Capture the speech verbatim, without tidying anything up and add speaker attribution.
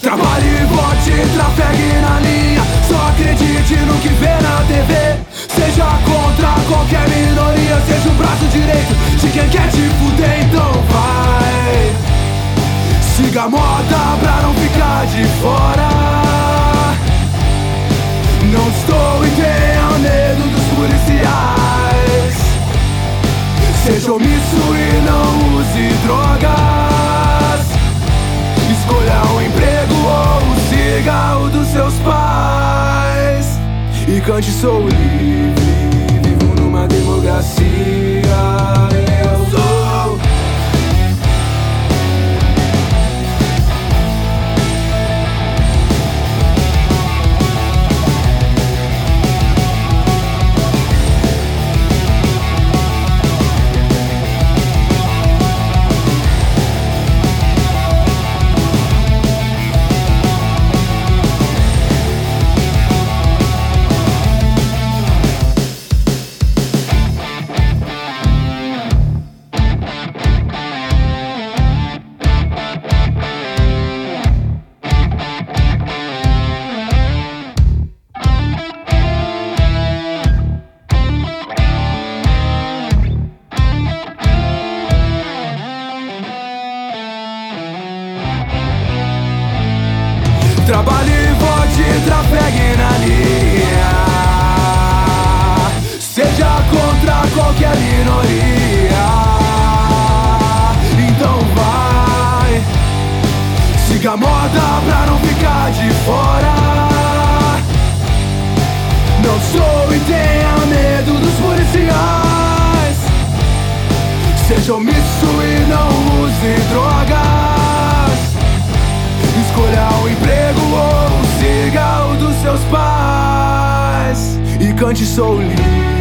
Speaker 1: Trabalhe e vote, trafegue na linha. Só acredite no que vê na T V. Seja contra qualquer minoria, seja o braço direito de quem quer te fuder. Então vai, siga a moda pra não ficar de fora. Não estou e tenha medo dos policiais. Seja omisso e não use drogas. Escolha um emprego ou siga o dos seus pais. E cante sou livre, vivo numa democracia. Eu sou. Trabalhe, vote, trafegue na linha. Seja contra qualquer minoria. Então vai, siga a moda pra não ficar de fora. Não sou e tenha medo dos policiais. Seja omisso e não use drogas. Escolha um emprego ou siga o dos seus pais. E cante sou livre.